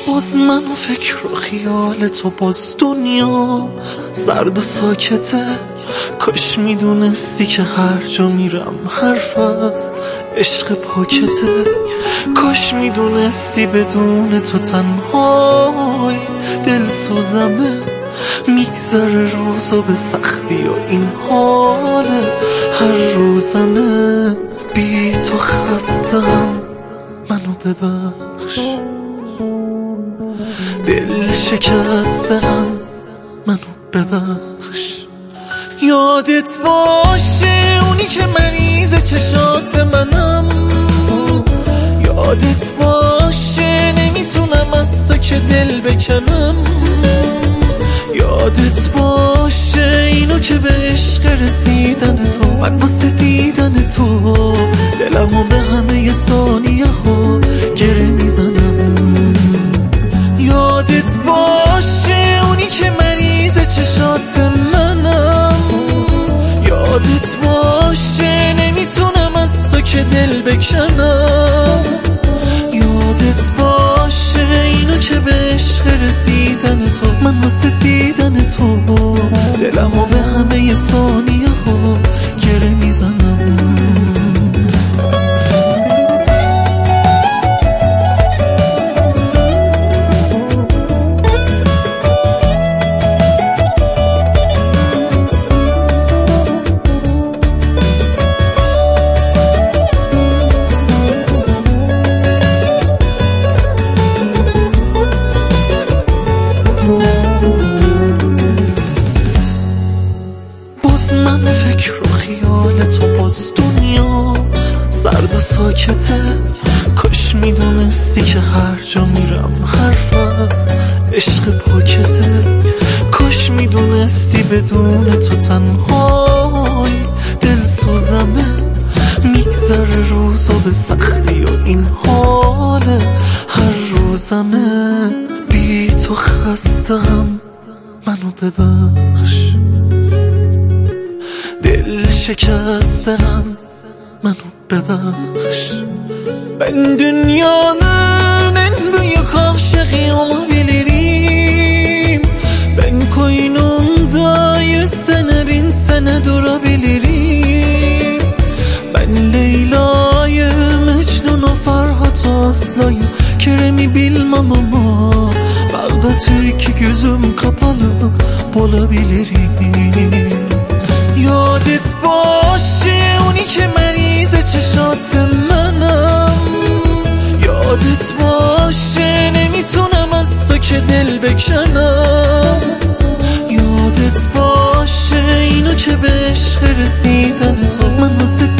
باز من و فکر و خیال تو، باز دنیا سرد و ساکته. کاش میدونستی که هر جا میرم حرف از عشق پاکته. کاش میدونستی بدون تو تنهای دل سوزمه. میگذره روزا به سختی و این حال هر روزمه. بی تو خستم، منو ببخش. دل شکستم، منو ببخش. یادت باشه اونی که مریض چشات منم. یادت باشه نمیتونم از تو که دل بکنم. یادت باشه اینو که به عشق رسیدن تو، من واسه دیدن تو دلمو به همه ثانیه ها گره میزنم. یادت باشه اونی که مریض چشات منم. یادت باشه نمیتونم از تو که دل بکنم. یادت باشه اینو که به عشق رسیدن تو، من واسه دیدن تو دلمو به همه ثانیه ها گره میزنم. من فکر و خیال تو، باز دنیا سرد و ساکته. کاش میدونستی که هر جا میرم حرف از عشق پاکته. کاش میدونستی بدون تو تنهای دل سوزمه. میگذره روزا به سختی و این حال هر روزمه. بی تو خستم، منو ببخش. دل şikəstəm, mənə bəbəx. Ben dünyanın en büyük aşığı olabilirim. Ben koynunda 100 sene 1000 sene durabilirim. Ben Leyla'yı, Mecnun'u, Ferhat'ı, Aslı'yı, Kerem'i bilmem ama Bağdat'ı iki gözüm kapalı bulabilirim. یادت باشه اونی که مریض چشات منم. یادت باشه نمیتونم از تو که دل بکنم. یادت باشه اینو که به عشق رسیدن تو، من واسه